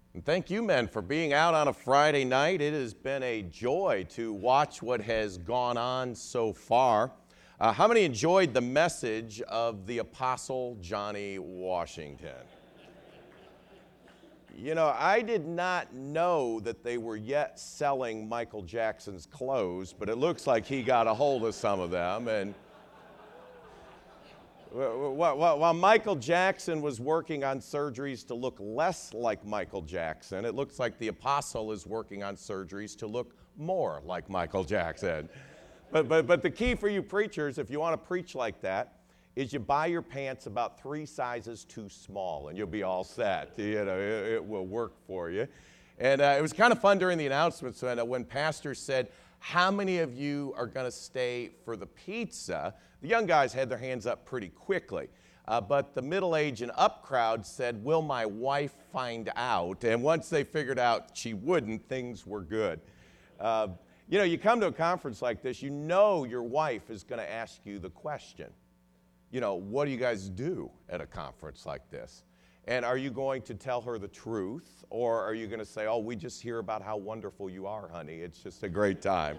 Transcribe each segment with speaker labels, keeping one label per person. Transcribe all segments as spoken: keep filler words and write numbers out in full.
Speaker 1: And thank you, men, for being out on a Friday night. It has been a joy to watch what has gone on so far. Uh, how many enjoyed the message of the Apostle Johnny Washington? You know, I did not know that they were yet selling Michael Jackson's clothes, but it looks like he got a hold of some of them. And while Michael Jackson was working on surgeries to look less like Michael Jackson, it looks like the apostle is working on surgeries to look more like Michael Jackson. But, but, but the key for you preachers, if you want to preach like that, is you buy your pants about three sizes too small, and you'll be all set. You know, it, it will work for you. And uh, it was kind of fun during the announcements when, uh, when Pastor said, how many of you are going to stay for the pizza? The young guys had their hands up pretty quickly. Uh, but the middle-aged and up crowd said, will my wife find out? And once they figured out she wouldn't, things were good. Uh, you know, you come to a conference like this, you know your wife is going to ask you the question. You know, what do you guys do at a conference like this? And are you going to tell her the truth? Or are you going to say, oh, we just hear about how wonderful you are, honey. It's just a great time.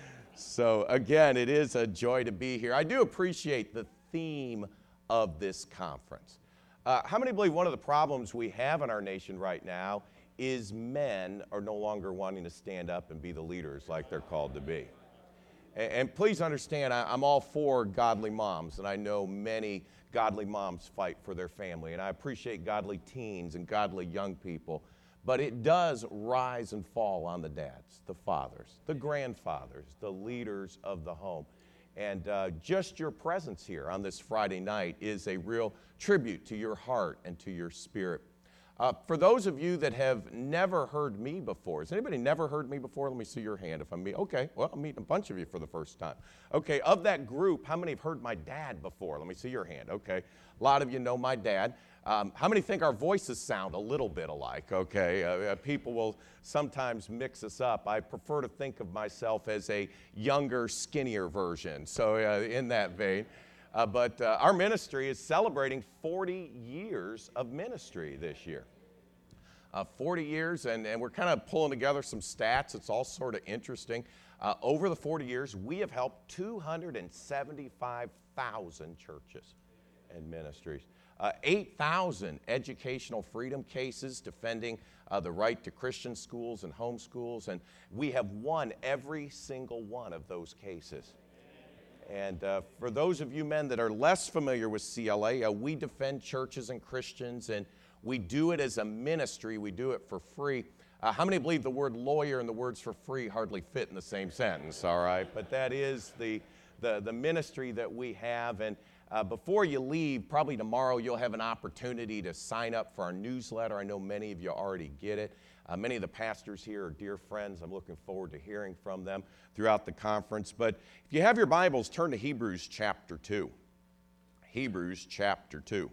Speaker 1: So again, it is a joy to be here. I do appreciate the theme of this conference. Uh, how many believe one of the problems we have in our nation right now is men are no longer wanting to stand up and be the leaders like they're called to be? And, and please understand, I, I'm all for godly moms, and I know many godly moms fight for their family, and I appreciate godly teens and godly young people. But it does rise and fall on the dads, the fathers, the grandfathers, the leaders of the home. And uh, just your presence here on this Friday night is a real tribute to your heart and to your spirit. Uh, for those of you that have never heard me before, has anybody never heard me before? Let me see your hand if I'm meeting. Okay, well, I'm meeting a bunch of you for the first time. Okay, of that group, how many have heard my dad before? Let me see your hand. Okay, a lot of you know my dad. Um, how many think our voices sound a little bit alike? Okay, uh, uh, people will sometimes mix us up. I prefer to think of myself as a younger, skinnier version, so uh, in that vein. Uh, but uh, our ministry is celebrating forty years of ministry this year. Uh, forty years, and, and we're kind of pulling together some stats. It's all sort of interesting. Uh, over the forty years, we have helped two hundred seventy-five thousand churches and ministries. Uh, eight thousand educational freedom cases defending uh, the right to Christian schools and homeschools, and we have won every single one of those cases. And uh, for those of you men that are less familiar with C L A, uh, we defend churches and Christians, and we do it as a ministry. We do it for free. Uh, how many believe the word lawyer and the words for free hardly fit in the same sentence, all right? But that is the, the, the ministry that we have. And uh, before you leave, probably tomorrow you'll have an opportunity to sign up for our newsletter. I know many of you already get it. Uh, many of the pastors here are dear friends. I'm looking forward to hearing from them throughout the conference. But if you have your Bibles, turn to Hebrews chapter two. Hebrews chapter two.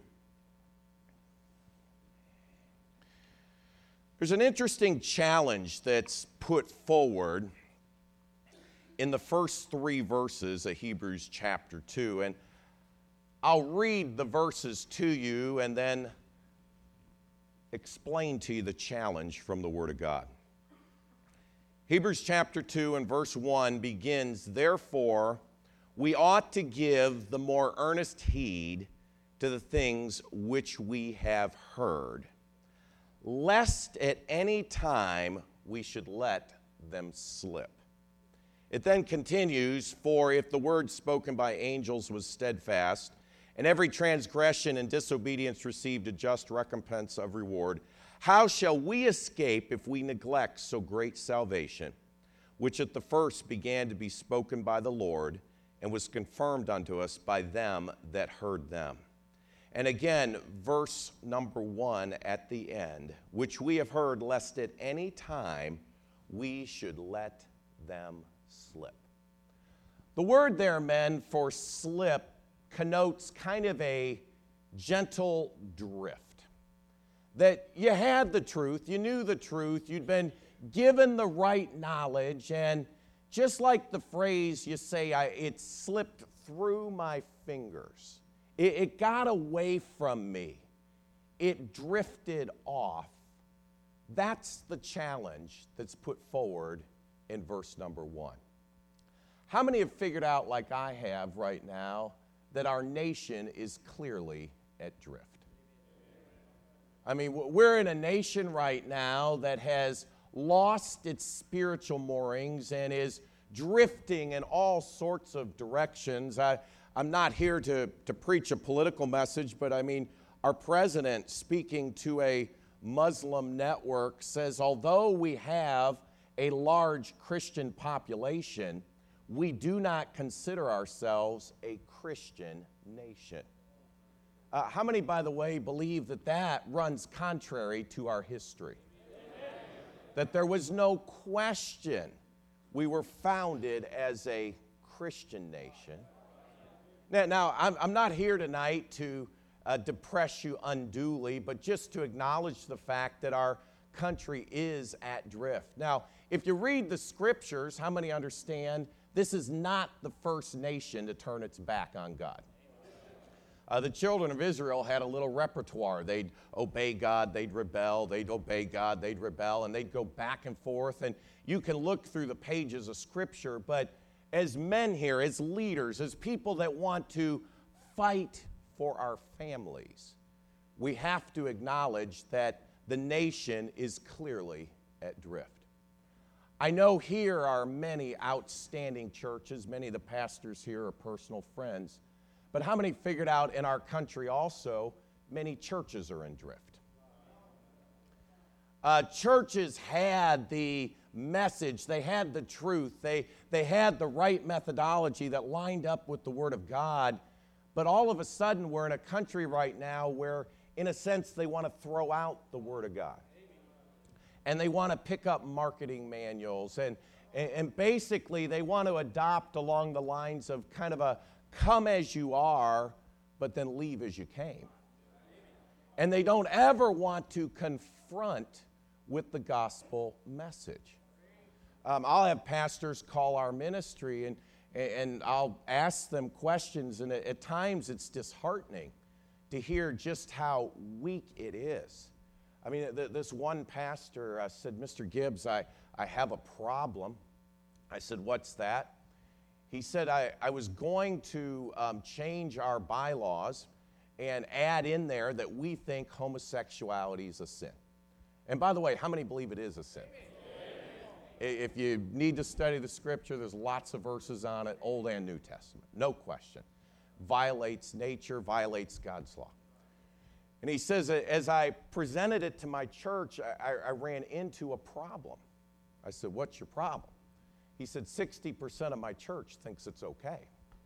Speaker 1: There's an interesting challenge that's put forward in the first three verses of Hebrews chapter two. And I'll read the verses to you and then explain to you the challenge from the Word of God. Hebrews chapter two and verse one begins, therefore, we ought to give the more earnest heed to the things which we have heard, lest at any time we should let them slip. It then continues, for if the word spoken by angels was steadfast, and every transgression and disobedience received a just recompense of reward, how shall we escape if we neglect so great salvation, which at the first began to be spoken by the Lord, and was confirmed unto us by them that heard them? And again, verse number one at the end, which we have heard, lest at any time we should let them slip. The word there, men, for slip connotes kind of a gentle drift. That you had the truth, you knew the truth, you'd been given the right knowledge, and just like the phrase you say, I, it slipped through my fingers. It, it got away from me. It drifted off That's the challenge that's put forward in verse number one. How many have figured out, like I have right now, that our nation is clearly at drift? I mean, we're in a nation right now that has lost its spiritual moorings and is drifting in all sorts of directions. I, I'm not here to, to preach a political message, but I mean, our president, speaking to a Muslim network, says although we have a large Christian population, we do not consider ourselves a Christian nation. Uh, how many, by the way, believe that that runs contrary to our history? Amen. That there was no question we were founded as a Christian nation. Now, now I'm, I'm not here tonight to uh, depress you unduly, but just to acknowledge the fact that our country is at drift. Now, if you read the scriptures, how many understand this is not the first nation to turn its back on God? Uh, the children of Israel had a little repertoire. They'd obey God, they'd rebel, they'd obey God, they'd rebel, and they'd go back and forth. And you can look through the pages of Scripture, but as men here, as leaders, as people that want to fight for our families, we have to acknowledge that the nation is clearly at drift. I know here are many outstanding churches. Many of the pastors here are personal friends. But how many figured out in our country also, many churches are in drift? Uh, churches had the message, they had the truth, they, they had the right methodology that lined up with the Word of God, but all of a sudden we're in a country right now where, in a sense, they want to throw out the Word of God. And they want to pick up marketing manuals, and, and basically they want to adopt along the lines of kind of a come as you are, but then leave as you came. And they don't ever want to confront with the gospel message. Um, I'll have pastors call our ministry, and, and I'll ask them questions, and at times it's disheartening to hear just how weak it is. I mean, th- this one pastor uh, said, Mister Gibbs, I, I have a problem. I said, what's that? He said, I, I was going to um, change our bylaws and add in there that we think homosexuality is a sin. And by the way, how many believe it is a sin? Amen. If you need to study the scripture, there's lots of verses on it, Old and New Testament, no question. Violates nature, violates God's law. And he says, as I presented it to my church, I, I ran into a problem. I said, what's your problem? He said, sixty percent of my church thinks it's okay.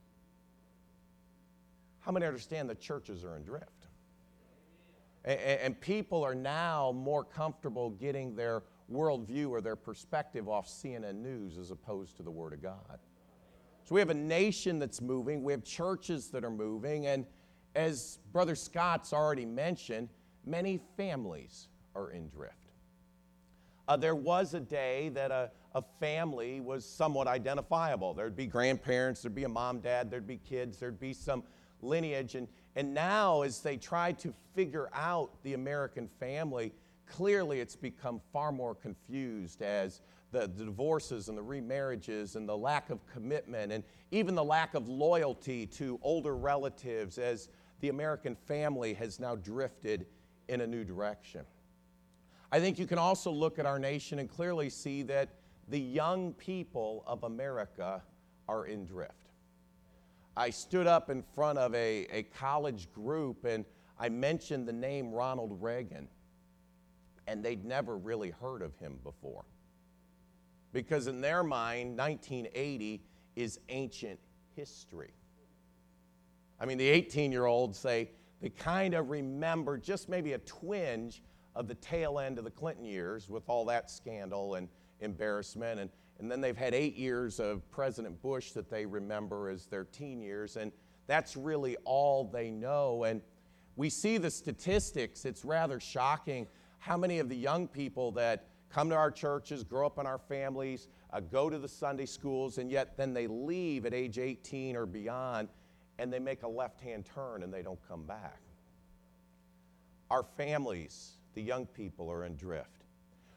Speaker 1: How many understand that churches are in drift? And, and people are now more comfortable getting their worldview or their perspective off C N N News as opposed to the Word of God. So we have a nation that's moving. We have churches that are moving. And as Brother Scott's already mentioned, many families are in drift. Uh, there was a day that a, a family was somewhat identifiable. There'd be grandparents, there'd be a mom, dad, there'd be kids, there'd be some lineage. And, and now as they try to figure out the American family, clearly it's become far more confused as the, the divorces and the remarriages and the lack of commitment and even the lack of loyalty to older relatives as the American family has now drifted in a new direction. I think you can also look at our nation and clearly see that the young people of America are in drift. I stood up in front of a, a college group and I mentioned the name Ronald Reagan, and they'd never really heard of him before. Because in their mind, nineteen eighty is ancient history. I mean, the eighteen-year-olds, they, they kind of remember just maybe a twinge of the tail end of the Clinton years with all that scandal and embarrassment. And, and then they've had eight years of President Bush that they remember as their teen years. And that's really all they know. And we see the statistics. It's rather shocking how many of the young people that come to our churches, grow up in our families, uh, go to the Sunday schools, and yet then they leave at age eighteen or beyond, and they make a left-hand turn and they don't come back. Our families, the young people, are in drift.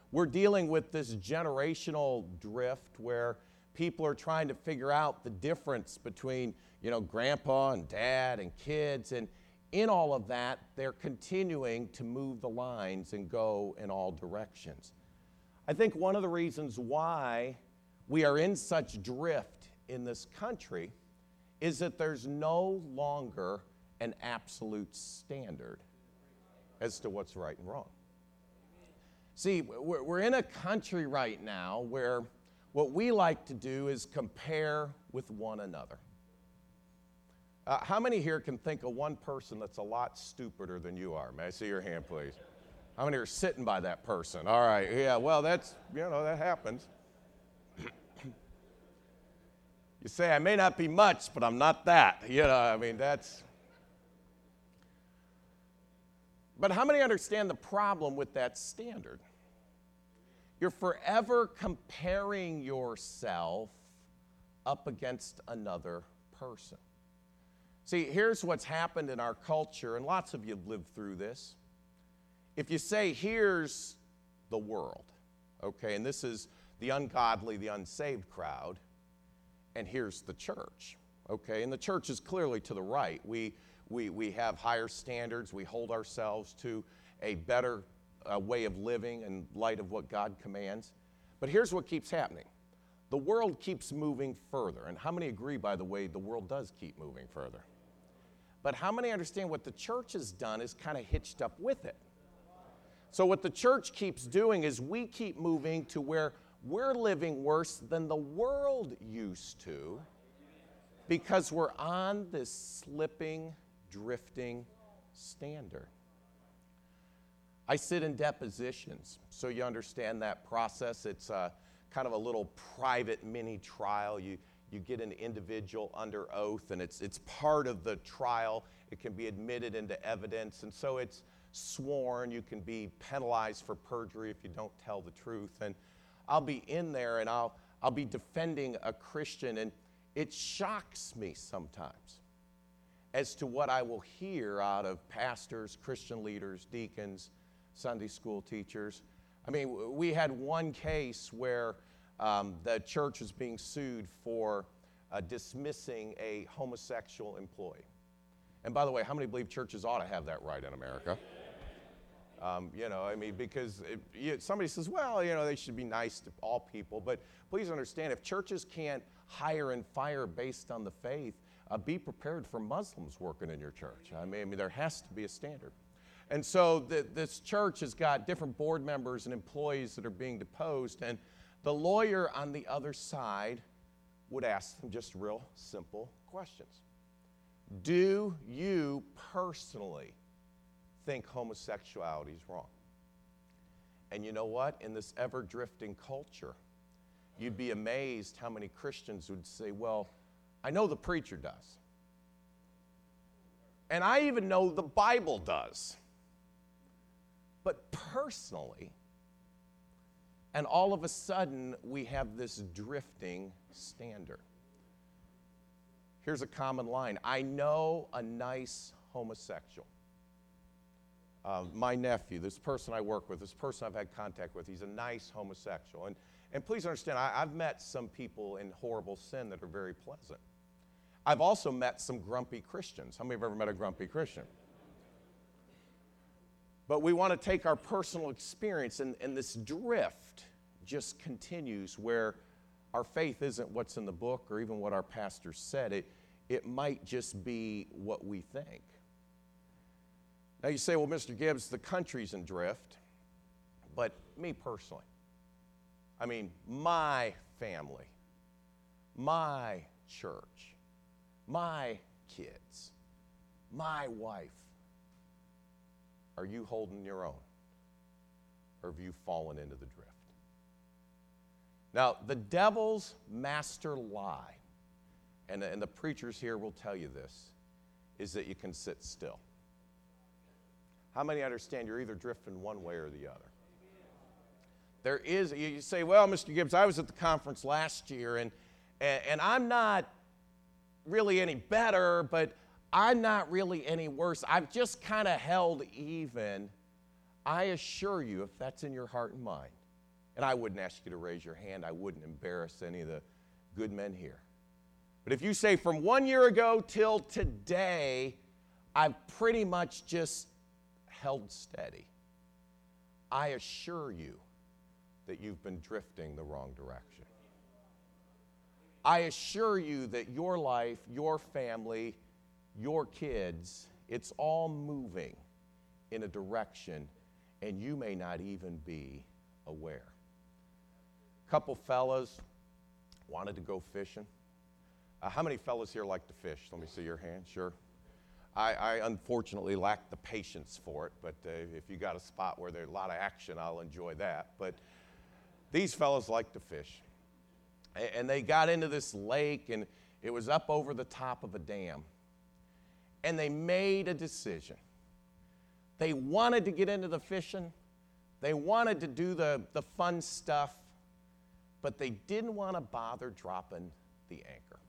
Speaker 1: We're dealing with this generational drift where people are trying to figure out the difference between, you know, grandpa and dad and kids. And in all of that, they're continuing to move the lines and go in all directions. I think one of the reasons why we are in such drift in this country is that there's no longer an absolute standard as to what's right and wrong. See, we're in a country right now where what we like to do is compare with one another. Uh, how many here can think of one person that's a lot stupider than you are? May I see your hand, please? How many are sitting by that person? All right, yeah, well, that's, you know, that happens. You say, I may not be much, but I'm not that. You know, I mean, that's... But how many understand the problem with that standard? You're forever comparing yourself up against another person. See, here's what's happened in our culture, and lots of you have lived through this. If you say, here's the world, okay, and this is the ungodly, the unsaved crowd, and here's the church, okay, and the church is clearly to the right. We We, we have higher standards. We hold ourselves to a better uh, way of living in light of what God commands. But here's what keeps happening. The world keeps moving further. And how many agree, by the way, the world does keep moving further? But how many understand what the church has done is kind of hitched up with it? So what the church keeps doing is we keep moving to where we're living worse than the world used to because we're on this slipping drifting standard. I sit in depositions, so you understand that process. It's a, kind of a little private mini trial. You, you get an individual under oath, and it's, it's part of the trial. It can be admitted into evidence, and so it's sworn. You can be penalized for perjury if you don't tell the truth. And I'll be in there, and I'll, I'll be defending a Christian, and it shocks me sometimes as to what I will hear out of pastors, Christian leaders, deacons, Sunday school teachers. I mean, we had one case where um, the church was being sued for uh, dismissing a homosexual employee. And by the way, how many believe churches ought to have that right in America? Um, you know, I mean, because if you, somebody says, well, you know, they should be nice to all people. But please understand, if churches can't hire and fire based on the faith, Uh, be prepared for Muslims working in your church. I mean, I mean there has to be a standard. And so the, this church has got different board members and employees that are being deposed, and the lawyer on the other side would ask them just real simple questions. Do you personally think homosexuality is wrong? And you know what? In this ever-drifting culture, you'd be amazed how many Christians would say, well, I know the preacher does. And I even know the Bible does. But personally, and all of a sudden, we have this drifting standard. Here's a common line. I know a nice homosexual. Uh, my nephew, this person I work with, this person I've had contact with, he's a nice homosexual. And, and please understand, I, I've met some people in horrible sin that are very pleasant. I've also met some grumpy Christians. How many have ever met a grumpy Christian? But we want to take our personal experience, and, and this drift just continues where our faith isn't what's in the book or even what our pastor said. It, it might just be what we think. Now you say, well, Mister Gibbs, the country's in drift, but me personally, I mean, my family, my church, my kids, my wife, are you holding your own? Or have you fallen into the drift? Now, the devil's master lie, and, and the preachers here will tell you this, is that you can sit still. How many understand you're either drifting one way or the other? There is, you say, well, Mister Gibbs, I was at the conference last year, and, and, and I'm not really any better, but I'm not really any worse. I've just kind of held even. I assure you, if that's in your heart and mind, And I wouldn't ask you to raise your hand. I wouldn't embarrass any of the good men here. But if you say from one year ago till today, I've pretty much just held steady, I assure you that you've been drifting the wrong direction. I assure you that your life, your family, your kids, it's all moving in a direction, and you may not even be aware. A couple fellas wanted to go fishing. Uh, how many fellas here like to fish? Let me see your hand. Sure. I, I unfortunately lack the patience for it, but uh, if you got a spot where there's a lot of action, I'll enjoy that. But these fellas like to fish. And, and they got into this lake, and it was up over the top of a dam. And they made a decision. They wanted to get into the fishing. They wanted to do the, the fun stuff, but they didn't want to bother dropping the anchor.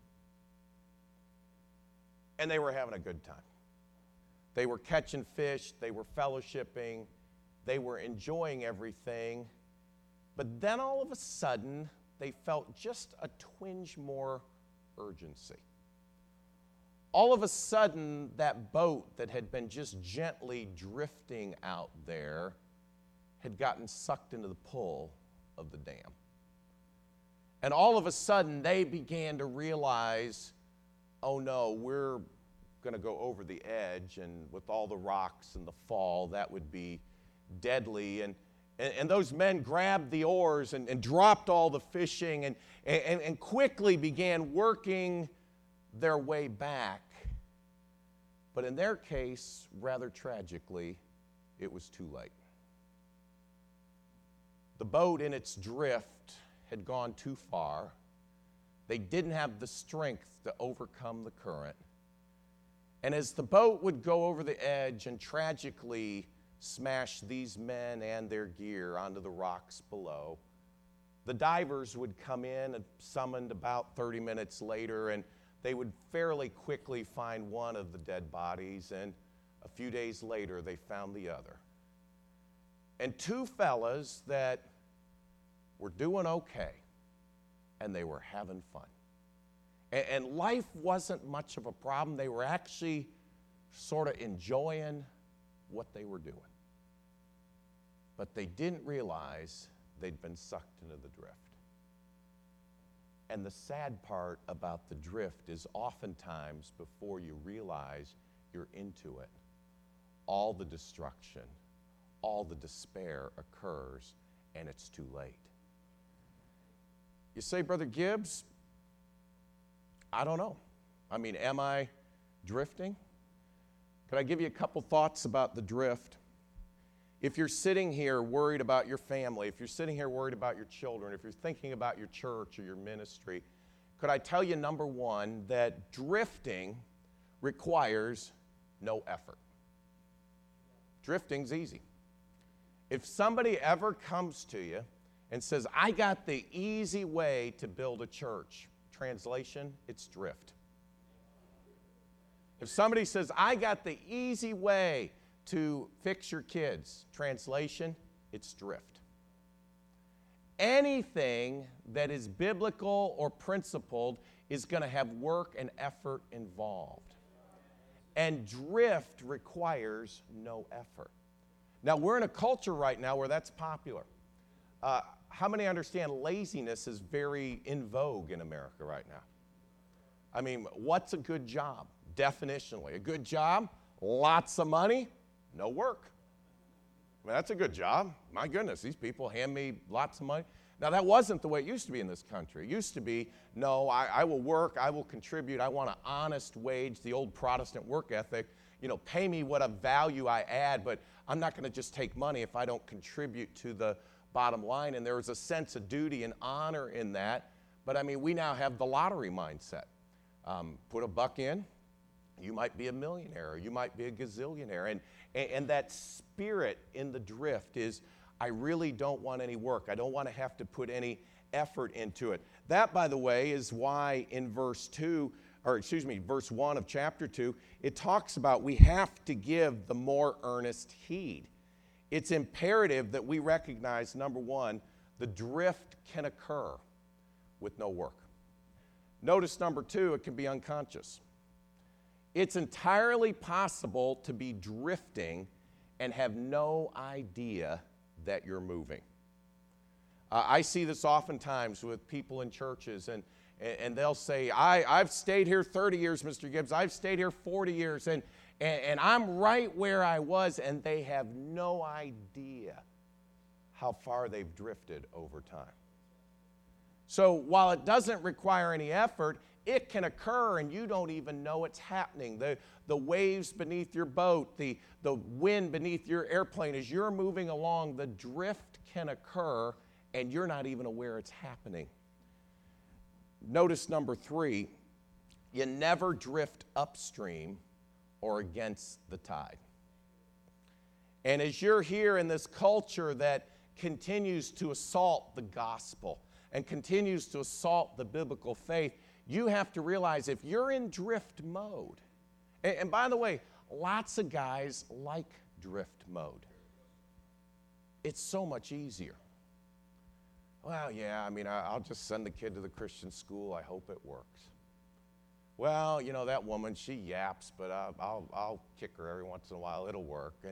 Speaker 1: And they were having a good time. They were catching fish, they were fellowshipping, they were enjoying everything, but then all of a sudden, they felt just a twinge more urgency. All of a sudden, that boat that had been just gently drifting out there had gotten sucked into the pull of the dam. And all of a sudden, they began to realize, oh no, we're going to go over the edge, and with all the rocks and the fall, that would be deadly. And, and, and those men grabbed the oars and, and dropped all the fishing and, and, and quickly began working their way back. But in their case, rather tragically, it was too late. The boat in its drift had gone too far. They didn't have the strength to overcome the current. And as the boat would go over the edge and tragically smash these men and their gear onto the rocks below, the divers would come in and summoned about thirty minutes later, and they would fairly quickly find one of the dead bodies, and a few days later they found the other. And two fellas that were doing okay, and they were having fun. And life wasn't much of a problem. They were actually sort of enjoying what they were doing. But they didn't realize they'd been sucked into the drift. And the sad part about the drift is oftentimes before you realize you're into it, all the destruction, all the despair occurs, and it's too late. You say, Brother Gibbs, I don't know. I mean, am I drifting? Could I give you a couple thoughts about the drift? If you're sitting here worried about your family, if you're sitting here worried about your children, if you're thinking about your church or your ministry, could I tell you, number one, that drifting requires no effort. Drifting's easy. If somebody ever comes to you and says, I got the easy way to build a church, translation, it's drift. If somebody says, I got the easy way to fix your kids, translation, it's drift. Anything that is biblical or principled is going to have work and effort involved. And drift requires no effort. Now, we're in a culture right now where that's popular. Uh, how many understand laziness is very in vogue in America right now? I mean, what's a good job? Definitionally, a good job, lots of money, no work. I mean, that's a good job. My goodness, these people hand me lots of money. Now, that wasn't the way it used to be in this country. It used to be, no, I, I will work, I will contribute, I want an honest wage, the old Protestant work ethic. You know, pay me what a value I add, but I'm not going to just take money if I don't contribute to the bottom line. And there was a sense of duty and honor in that. But I mean, we now have the lottery mindset. Um, put a buck in, you might be a millionaire, or you might be a gazillionaire. And, and, and that spirit in the drift is, I really don't want any work. I don't want to have to put any effort into it. That, by the way, is why in verse two, or excuse me, verse one of chapter two, it talks about we have to give the more earnest heed. It's imperative that we recognize, number one, The drift can occur with no work. Notice number two, it can be unconscious. It's entirely possible to be drifting and have no idea that you're moving. Uh, I see this oftentimes with people in churches, and, and they'll say, I, I've stayed here thirty years, Mister Gibbs. I've stayed here forty years, and, and, and I'm right where I was, and they have no idea how far they've drifted over time. So while it doesn't require any effort, it can occur and you don't even know it's happening. The, the waves beneath your boat, the, the wind beneath your airplane, as you're moving along, the drift can occur and you're not even aware it's happening. Notice number three, you never drift upstream or against the tide. And as you're here in this culture that continues to assault the gospel and continues to assault the biblical faith, you have to realize if you're in drift mode, and, and by the way, lots of guys like drift mode. It's so much easier. Well, yeah, I mean, I, I'll just send the kid to the Christian school. I hope it works. Well, you know, that woman, she yaps, but I'll, I'll, I'll kick her every once in a while. It'll work. And,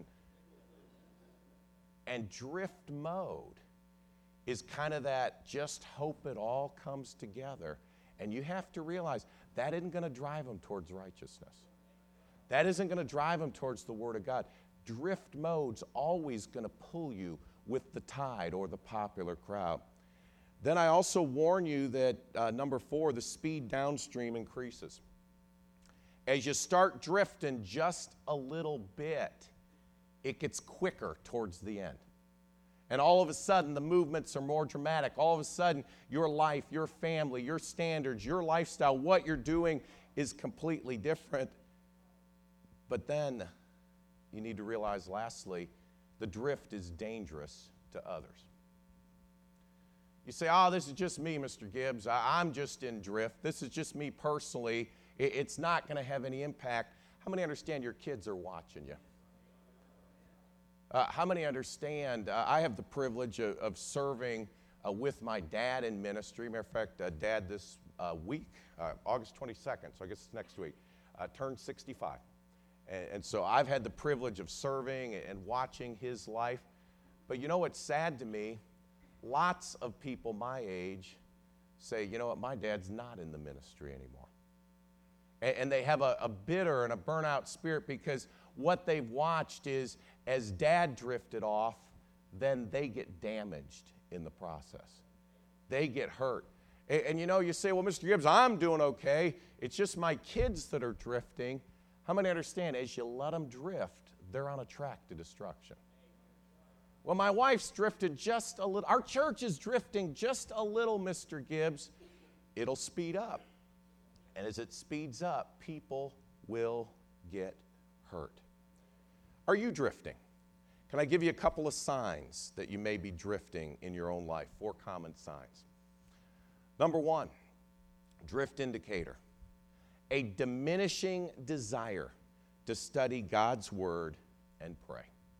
Speaker 1: and drift mode is kind of that just hope it all comes together. And you have to realize that isn't going to drive them towards righteousness. That isn't going to drive them towards the Word of God. Drift mode's always going to pull you with the tide or the popular crowd. Then I also warn you that, uh, number four, the speed downstream increases. As you start drifting just a little bit, it gets quicker towards the end. And all of a sudden, the movements are more dramatic. All of a sudden, your life, your family, your standards, your lifestyle, what you're doing is completely different. But then you need to realize, lastly, the drift is dangerous to others. You say, oh, this is just me, Mister Gibbs. I- I'm just in drift. This is just me personally. It- it's not going to have any impact. How many understand your kids are watching you? Uh, how many understand, uh, I have the privilege of, of serving uh, with my dad in ministry. Matter of fact, uh, Dad this uh, week, uh, August twenty-second, so I guess it's next week, uh, turned sixty-five. And, and so I've had the privilege of serving and watching his life. But you know what's sad to me? Lots of people my age say, you know what, my dad's not in the ministry anymore. And, and they have a, a bitter and a burnout spirit because what they've watched is as dad drifted off, then they get damaged in the process. They get hurt. And, and you know, you say, well, Mister Gibbs, I'm doing okay. It's just my kids that are drifting. How many understand as you let them drift, they're on a track to destruction? Well, my wife's drifted just a little. Our church is drifting just a little, Mister Gibbs. It'll speed up. And as it speeds up, people will get hurt. Are you drifting? Can I give you a couple of signs that you may be drifting in your own life? Four common signs. Number one, drift indicator. A diminishing desire to study God's Word and pray.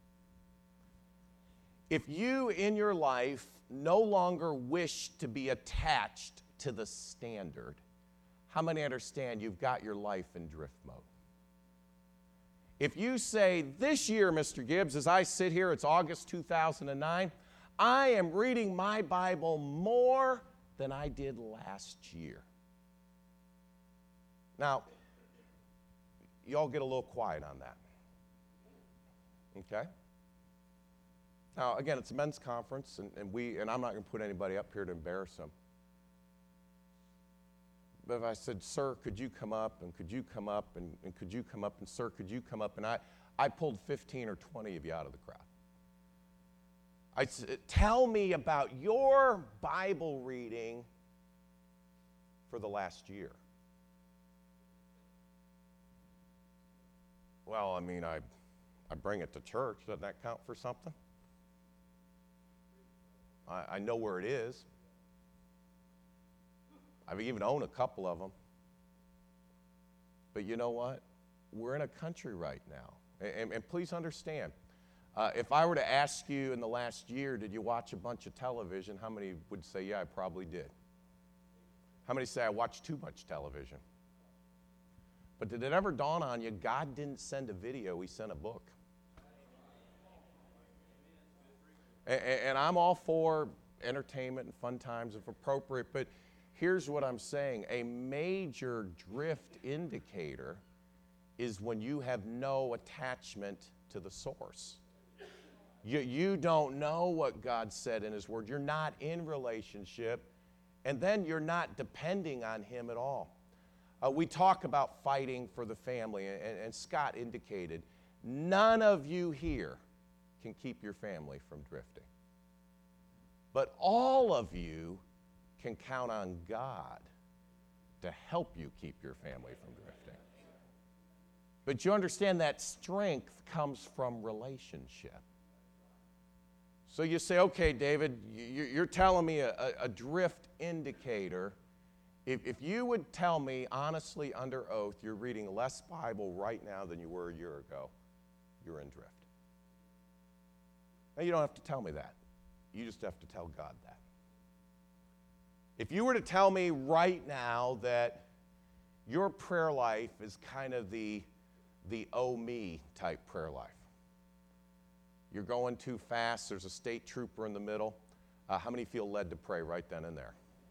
Speaker 1: If you in your life no longer wish to be attached to the standard, how many understand you've got your life in drift mode? If you say, this year, Mister Gibbs, as I sit here, it's August two thousand nine, I am reading my Bible more than I did last year. Now, y'all get a little quiet on that. Okay? Now, again, it's a men's conference, and, and we and I'm not going to put anybody up here to embarrass them. But if I said, sir, could you come up, and could you come up, and, and could you come up, and sir, could you come up, and I, I pulled fifteen or twenty of you out of the crowd. I said, tell me about your Bible reading for the last year. Well, I mean, I, I bring it to church. Doesn't that count for something? I, I know where it is. I've even owned a couple of them. But you know what? We're in a country right now. And, and please understand, Uh, if I were to ask you in the last year, did you watch a bunch of television, how many would say, yeah, I probably did? How many say I watched too much television? But did it ever dawn on you, God didn't send a video, he sent a book? And, and I'm all for entertainment and fun times if appropriate, but here's what I'm saying. A major drift indicator is when you have no attachment to the source. You, you don't know what God said in his word. You're not in relationship, and then you're not depending on him at all. Uh, we talk about fighting for the family, and, and Scott indicated, none of you here can keep your family from drifting. But all of you can count on God to help you keep your family from drifting. But you understand that strength comes from relationship. So you say, okay, David, you're telling me a, a drift indicator. If, if you would tell me honestly under oath you're reading less Bible right now than you were a year ago, you're in drift. Now, you don't have to tell me that. You just have to tell God that. If you were to tell me right now that your prayer life is kind of the, the oh me type prayer life, you're going too fast, there's a state trooper in the middle, uh, how many feel led to pray right then and there?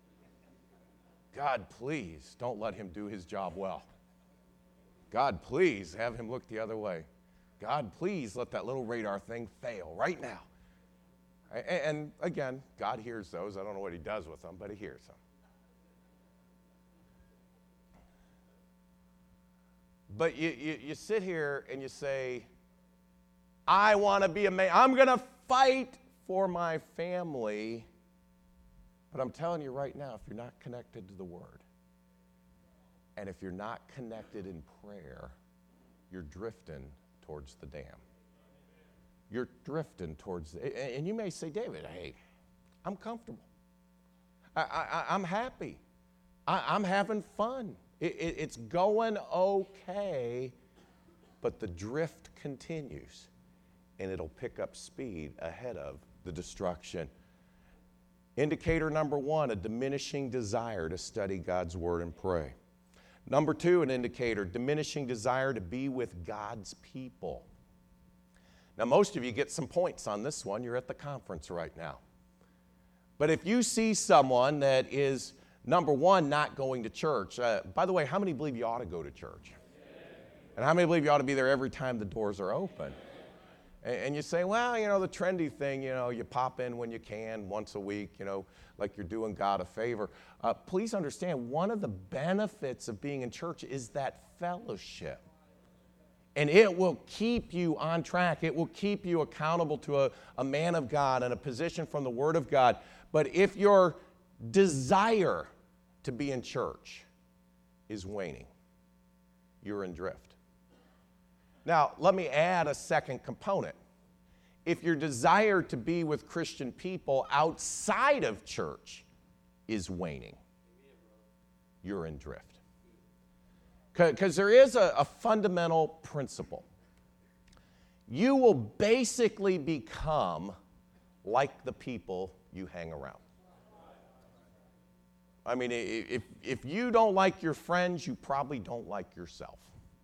Speaker 1: God, please don't let him do his job well. God, please have him look the other way. God, please let that little radar thing fail right now. And again, God hears those. I don't know what he does with them, but he hears them. But you, you, you sit here and you say, I want to be a man. I'm going to fight for my family. But I'm telling you right now, if you're not connected to the Word, and if you're not connected in prayer, you're drifting towards the dam. You're drifting towards the, and you may say, David, hey, I'm comfortable. I, I, I'm happy. I, I'm having fun. It, it, it's going okay, but the drift continues, and it'll pick up speed ahead of the destruction. Indicator number one, a diminishing desire to study God's Word and pray. Number two, an indicator, diminishing desire to be with God's people. Now, most of you get some points on this one. You're at the conference right now. But if you see someone that is, number one, not going to church. Uh, by the way, how many believe you ought to go to church? And how many believe you ought to be there every time the doors are open? And, and you say, well, you know, the trendy thing, you know, you pop in when you can, once a week, you know, like you're doing God a favor. Uh, please understand, one of the benefits of being in church is that fellowship. And it will keep you on track. It will keep you accountable to a, a man of God and a position from the Word of God. But if your desire to be in church is waning, you're in drift. Now, let me add a second component. If your desire to be with Christian people outside of church is waning, you're in drift. Because there is a, a fundamental principle. You will basically become like the people you hang around. I mean, if, if you don't like your friends, you probably don't like yourself.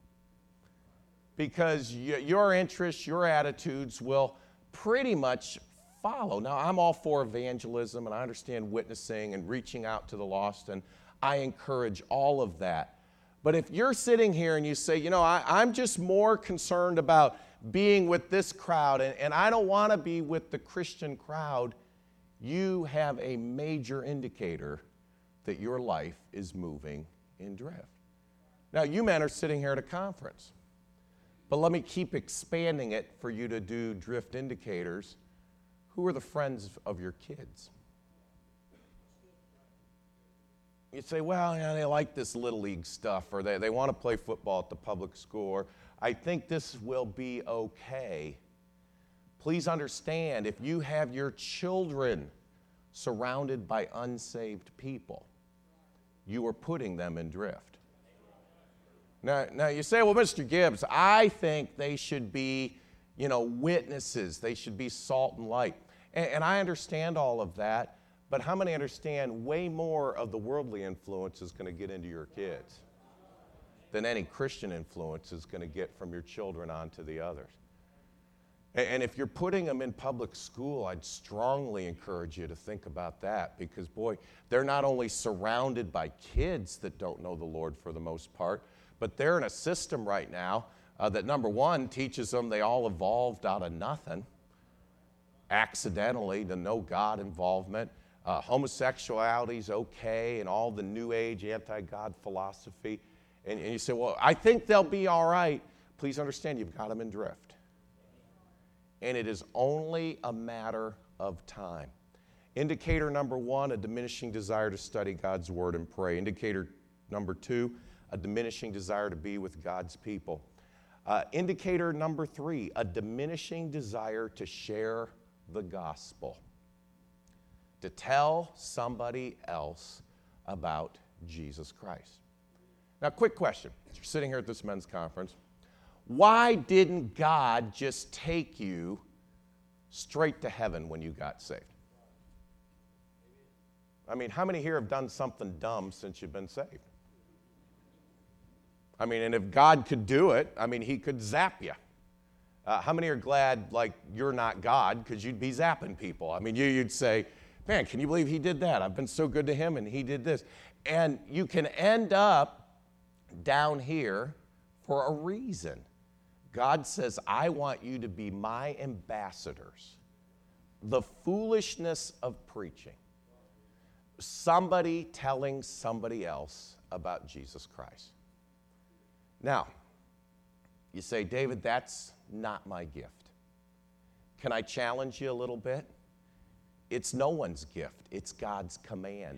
Speaker 1: Because y- your interests, your attitudes will pretty much follow. Now, I'm all for evangelism, and I understand witnessing and reaching out to the lost, and I encourage all of that. But if you're sitting here and you say, you know, I, I'm just more concerned about being with this crowd, and, and I don't want to be with the Christian crowd, you have a major indicator that your life is moving in drift. Now, you men are sitting here at a conference, but let me keep expanding it for you to do drift indicators. Who are the friends of your kids? You say, well, you know, they like this little league stuff, or they, they want to play football at the public school, or I think this will be okay. Please understand, if you have your children surrounded by unsaved people, you are putting them in drift. Now, now you say, well, Mister Gibbs, I think they should be, you know, witnesses. They should be salt and light. And, and I understand all of that, but how many understand way more of the worldly influence is going to get into your kids than any Christian influence is going to get from your children onto the others? And if you're putting them in public school, I'd strongly encourage you to think about that, because, boy, they're not only surrounded by kids that don't know the Lord for the most part, but they're in a system right now uh, that, number one, teaches them they all evolved out of nothing, accidentally, to no God involvement. Uh, homosexuality's okay, and all the New Age anti-God philosophy. And, and you say, well, I think they'll be all right. Please understand, you've got them in drift. And it is only a matter of time. Indicator number one, a diminishing desire to study God's word and pray. Indicator number two, a diminishing desire to be with God's people. Uh, indicator number three, a diminishing desire to share the gospel, to tell somebody else about Jesus Christ. Now, quick question. You're sitting here at this men's conference. Why didn't God just take you straight to heaven when you got saved? I mean, how many here have done something dumb since you've been saved? I mean, and if God could do it, I mean, he could zap you. Uh, how many are glad, like, you're not God, because you'd be zapping people? I mean, you, you'd say, man, can you believe he did that? I've been so good to him, and he did this. And you can end up down here for a reason. God says, I want you to be my ambassadors. The foolishness of preaching. Somebody telling somebody else about Jesus Christ. Now, you say, David, that's not my gift. Can I challenge you a little bit? It's no one's gift. It's God's command.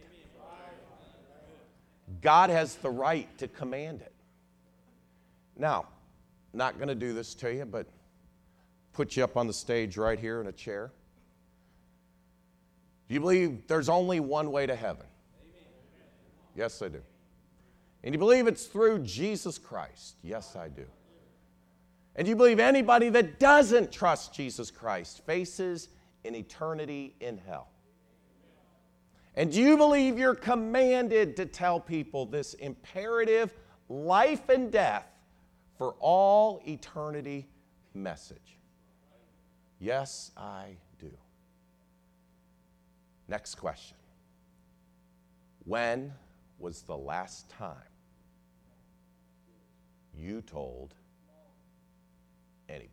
Speaker 1: God has the right to command it. Now, not going to do this to you, but put you up on the stage right here in a chair. Do you believe there's only one way to heaven? Amen. Yes, I do. And do you believe it's through Jesus Christ? Yes, I do. And do you believe anybody that doesn't trust Jesus Christ faces an eternity in hell? And do you believe you're commanded to tell people this imperative life and death for all eternity message? Yes, I do. Next question. When was the last time you told anybody?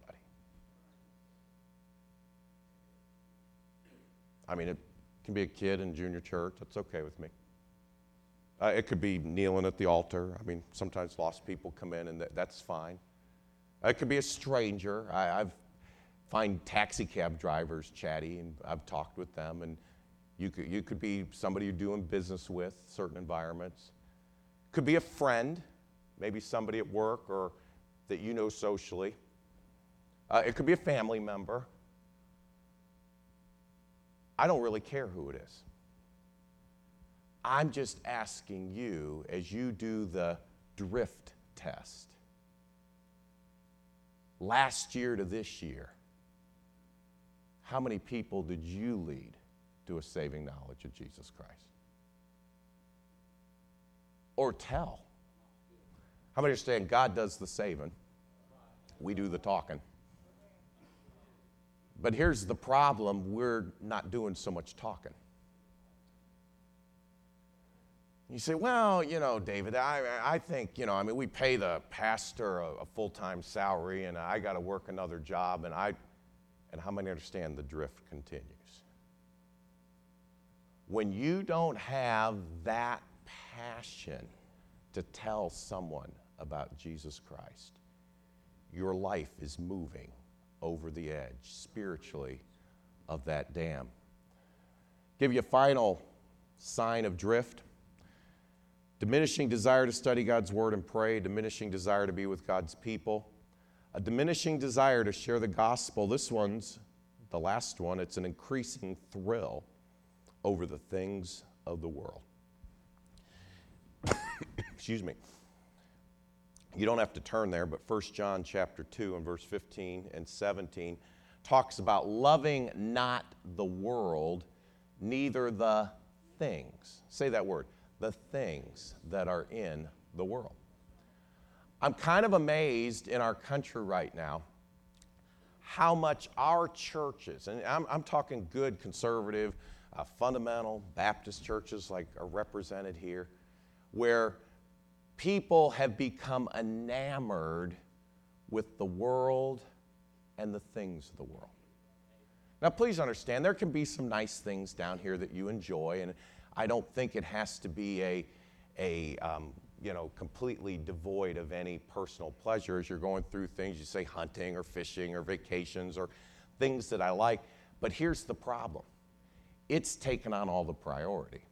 Speaker 1: I mean, it can be a kid in junior church. That's okay with me. Uh, it could be kneeling at the altar. I mean, sometimes lost people come in, and th- that's fine. It could be a stranger. I, I've find taxi cab drivers chatty, and I've talked with them. And you could you could be somebody you're doing business with, certain environments. Could be a friend, maybe somebody at work or that you know socially. Uh, it could be a family member. I don't really care who it is. I'm just asking you, as you do the drift test, last year to this year, how many people did you lead to a saving knowledge of Jesus Christ? Or tell? How many understand God does the saving? We do the talking. But here's the problem, we're not doing so much talking. You say, well, you know, David, I, I think, you know, I mean, we pay the pastor a, a full-time salary, and I got to work another job, and I, and how many understand the drift continues? When you don't have that passion to tell someone about Jesus Christ, your life is moving over the edge spiritually of that dam. Give you a final sign of drift. Diminishing desire to study God's word and pray, diminishing desire to be with God's people, a diminishing desire to share the gospel. This one's the last one. It's an increasing thrill over the things of the world. Excuse me. You don't have to turn there, but First John chapter two and verse fifteen and seventeen talks about loving not the world, neither the things. Say that word, the things that are in the world. I'm kind of amazed in our country right now how much our churches, and I'm, I'm talking good conservative, uh, fundamental Baptist churches like are represented here, where people have become enamored with the world and the things of the world. Now, please understand, there can be some nice things down here that you enjoy, and I don't think it has to be a, a um, you know, completely devoid of any personal pleasure as you're going through things. You say hunting or fishing or vacations or things that I like. But here's the problem. It's taken on all the priority.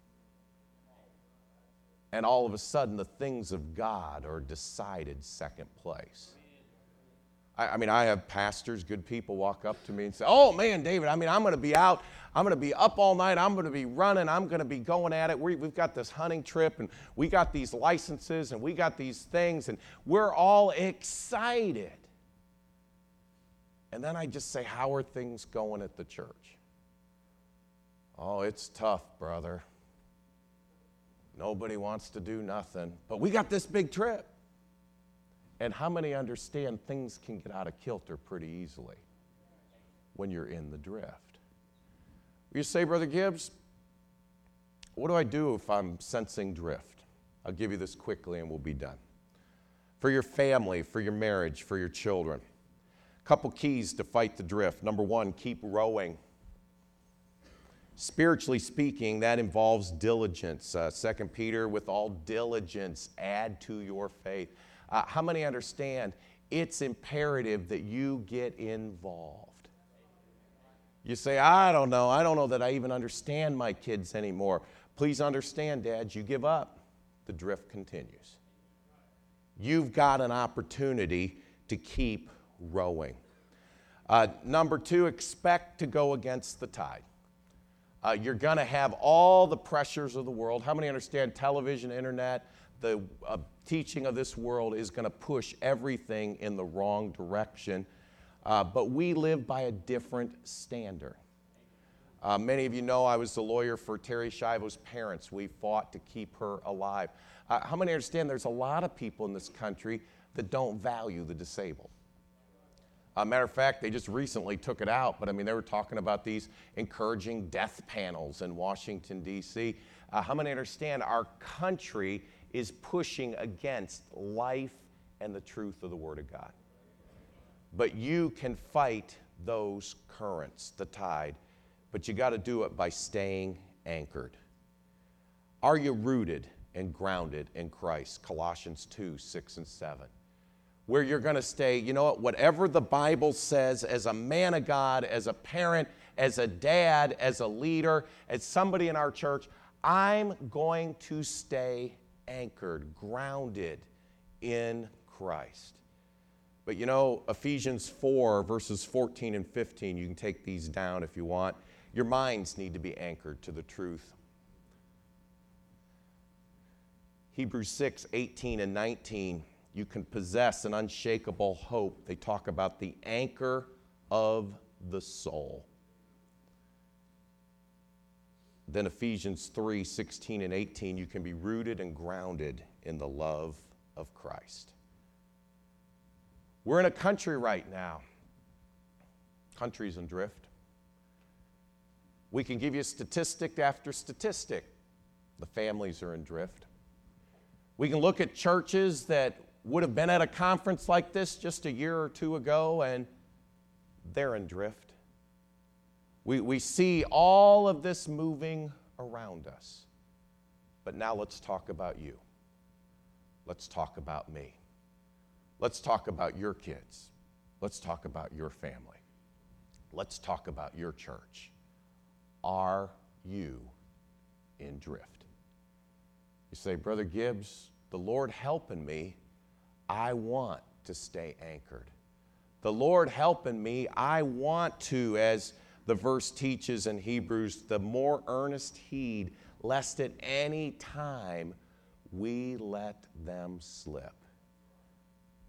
Speaker 1: And all of a sudden, the things of God are decided second place. I, I mean, I have pastors, good people walk up to me and say, oh, man, David, I mean, I'm going to be out. I'm going to be up all night. I'm going to be running. I'm going to be going at it. We, we've got this hunting trip, and we got these licenses, and we got these things, and we're all excited. And then I just say, how are things going at the church? Oh, it's tough, brother. Nobody wants to do nothing. But we got this big trip. And how many understand things can get out of kilter pretty easily when you're in the drift? You say, Brother Gibbs, what do I do if I'm sensing drift? I'll give you this quickly and we'll be done. For your family, for your marriage, for your children. A couple keys to fight the drift. Number one, keep rowing. Spiritually speaking, that involves diligence. Uh, Second Peter, with all diligence, add to your faith. Uh, how many understand it's imperative that you get involved? You say, I don't know. I don't know that I even understand my kids anymore. Please understand, dads, you give up, the drift continues. You've got an opportunity to keep rowing. Uh, number two, expect to go against the tide. Uh, you're going to have all the pressures of the world. How many understand television, internet, the uh, teaching of this world is going to push everything in the wrong direction. Uh, but we live by a different standard. Uh, many of you know I was the lawyer for Terry Schiavo's parents. We fought to keep her alive. Uh, how many understand there's a lot of people in this country that don't value the disabled? Uh, matter of fact, they just recently took it out, but I mean, they were talking about these encouraging death panels in Washington, D C Uh, how many understand our country is pushing against life and the truth of the Word of God? But you can fight those currents, the tide, but you got to do it by staying anchored. Are you rooted and grounded in Christ? Colossians two, six and seven. Where you're going to stay, you know what, whatever the Bible says as a man of God, as a parent, as a dad, as a leader, as somebody in our church, I'm going to stay anchored, grounded in Christ. But you know, Ephesians four, verses fourteen and fifteen, you can take these down if you want. Your minds need to be anchored to the truth. Hebrews six, eighteen and nineteen, you can possess an unshakable hope. They talk about the anchor of the soul. Then Ephesians three, sixteen and eighteen, you can be rooted and grounded in the love of Christ. We're in a country right now. Country's in drift. We can give you statistic after statistic. The families are in drift. We can look at churches that would have been at a conference like this just a year or two ago, and they're in drift. We, we see all of this moving around us. But now let's talk about you. Let's talk about me. Let's talk about your kids. Let's talk about your family. Let's talk about your church. Are you in drift? You say, Brother Gibbs, the Lord helping me, I want to stay anchored. The Lord helping me, I want to, as the verse teaches in Hebrews, the more earnest heed, lest at any time we let them slip.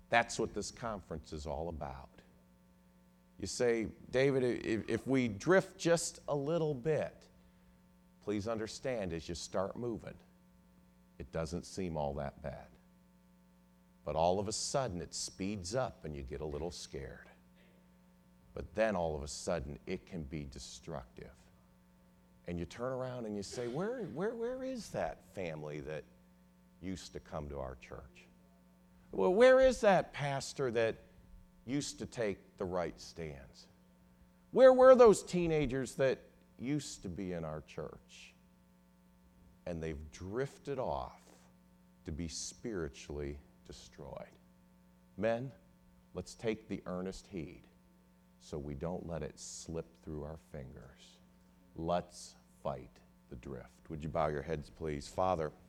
Speaker 1: That's what this conference is all about. You say, David, if, if we drift just a little bit, please understand as you start moving, it doesn't seem all that bad. But all of a sudden it speeds up and you get a little scared. But then all of a sudden it can be destructive. And you turn around and you say, where, where, where is that family that used to come to our church? Well, where is that pastor that used to take the right stands? Where were those teenagers that used to be in our church? And they've drifted off to be spiritually destroyed. Men, let's take the earnest heed so we don't let it slip through our fingers. Let's fight the drift. Would you bow your heads, please? Father,